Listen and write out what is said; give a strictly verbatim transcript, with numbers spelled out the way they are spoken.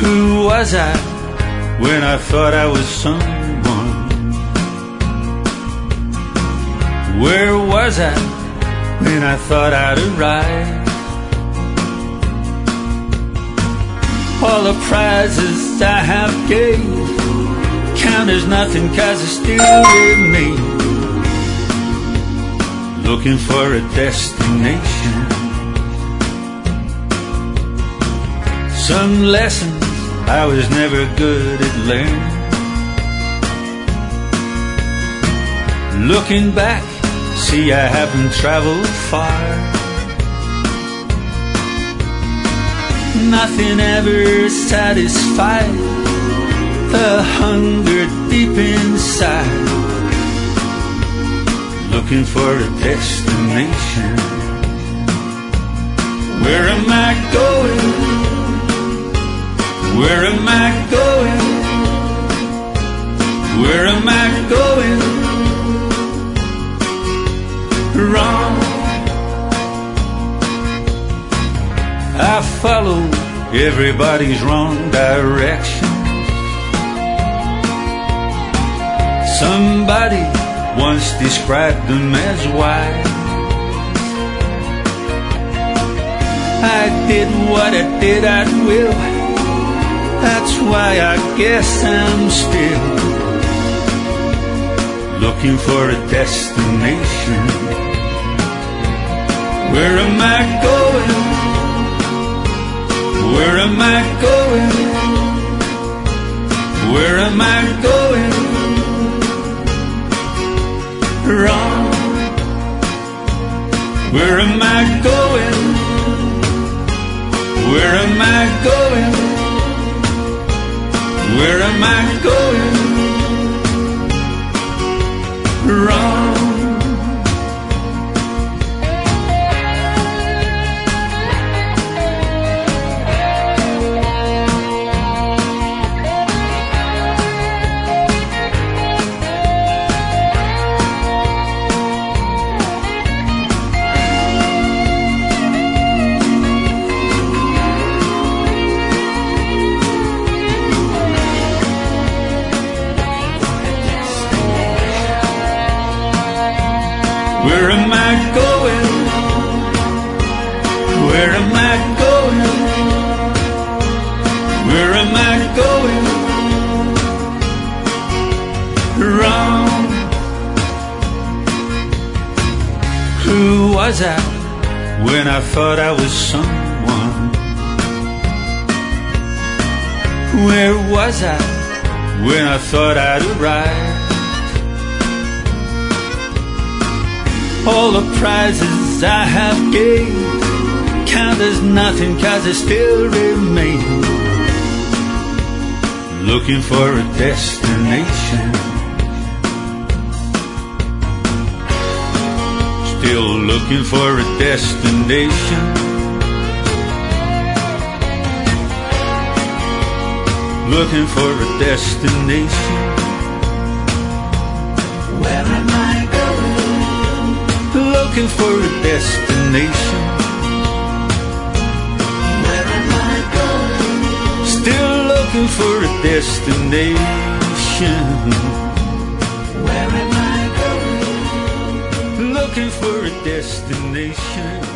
Who was I when I thought I was someone? Where was I when I thought I'd arrive? All the prizes I have gained count as nothing, 'cause I still remain looking for a destination. Some lessons I was never good at learning. Looking back, see I haven't traveled far. Nothing ever satisfied the hunger deep inside. Looking for a destination. Where am I going? Where am I going? Where am I going? Wrong. I follow everybody's wrong direction. Somebody once described them as wise. I did what I did at will. That's why I guess I'm still looking for a destination. Where am I going? Where am I going? Where am I going? Wrong. Where am I going? Where am I going? Where am I going? Wrong. Where am I going? Where am I going? Where am I going? Wrong. Who was I when I thought I was someone? Where was I when I thought I'd arrive? All the prizes I have gained count as nothing, 'cause I still remain looking for a destination. Still looking for a destination. Looking for a destination. Where am I going? Looking for a destination. Where am I going? Still looking for a destination. Where am I going? Looking for a destination.